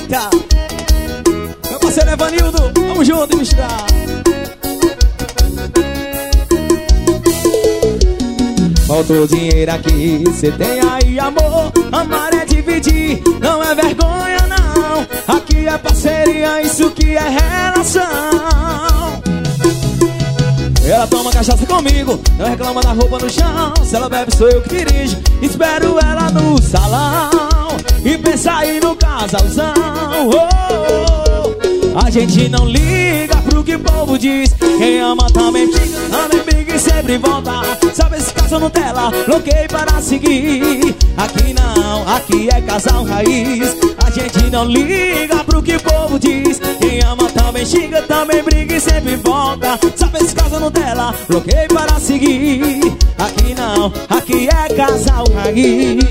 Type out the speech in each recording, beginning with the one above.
Eita! Meu parceiro Evanildo, vamos junto e misturar. Faltou dinheiro aqui, cê tem aí amor. Amar é dividir, não é vergonha não. Aqui é parceria, isso que é relação. Ela toma cachaça comigo, não reclama da roupa no chão. Se ela bebe sou eu que dirijo, espero ela no salão. E pensa aí no casalzão. A gente não liga pro que o povo diz. Quem ama também briga, também briga e sempre volta. Sabe se casa Nutella, bloqueei para seguir. Aqui não, aqui é casal raiz. A gente não liga pro que o povo diz. Quem ama também xinga, também briga e sempre volta. Sabe se casa Nutella, bloqueei para seguir. Aqui não, aqui é casal raiz.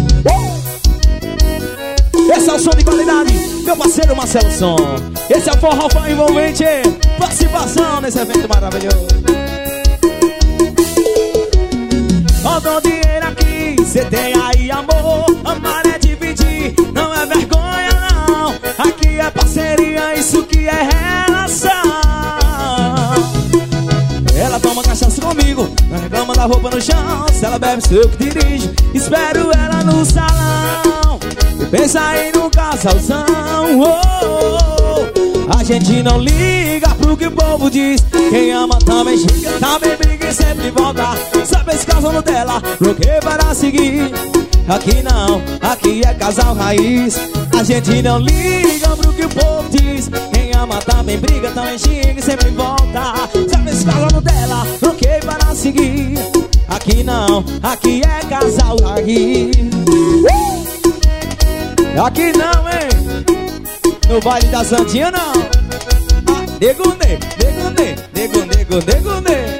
Esse é o som de qualidade, meu parceiro Marcelo Som. Esse é o forró fã envolvente. Participação nesse evento maravilhoso. Faltou dinheiro aqui, cê tem aí amor. Amar é dividir, não é vergonha não. Aqui é parceria, isso que é relação. Ela toma cachaça comigo, não reclama da roupa no chão. Se ela bebe sou eu que dirijo, espero ela no salão. E pensa aí no casalzão. A gente não liga pro que o povo diz. Quem ama também xinga, também briga e sempre volta. Sabe esse casal Nutella, bloqueei para seguir. Aqui não, aqui é casal raiz. A gente não liga pro que o povo diz. Quem ama também briga, também xinga e sempre volta. Sabe esse casal Nutella, bloqueei para seguir. Aqui não, aqui é casal raiz. Aqui não, hein? No baile da Santinha não. Ah, nego, nego, nego, nego, nego, nego, nego.